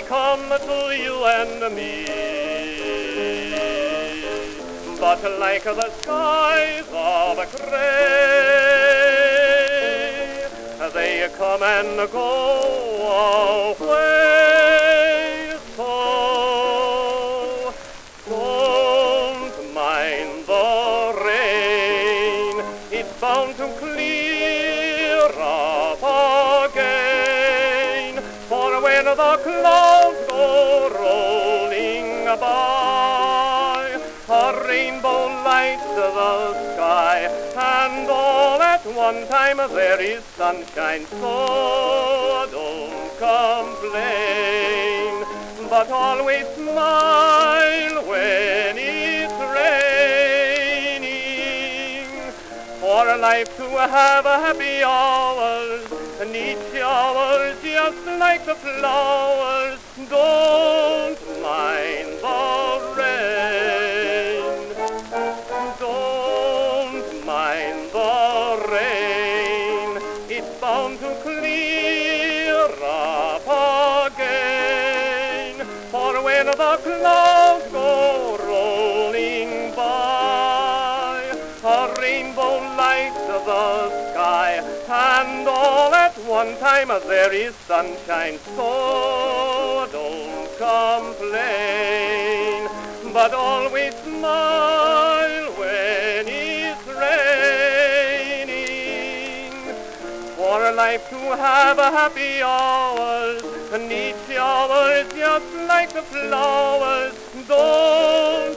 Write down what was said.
come to you and me. But like the skies of gray, they come and go away. So don't mind the rain, it's bound to clear up again. For when the clouds go rolling by, a rainbow lights the sky, and all at one time there is sunshine. So don't complain, but always smile when it's raining. For life to have happy hours, and each hour just like the flowers. Don't mind the rain, don't mind the rain, it's bound to clear up again. For when the clouds go rolling by, a rainbow lights the sky, and all at one time there is sunshine. So don't complain, but always smile when it's raining. For life to have happy hours, and each hour is just like the flowers. Don't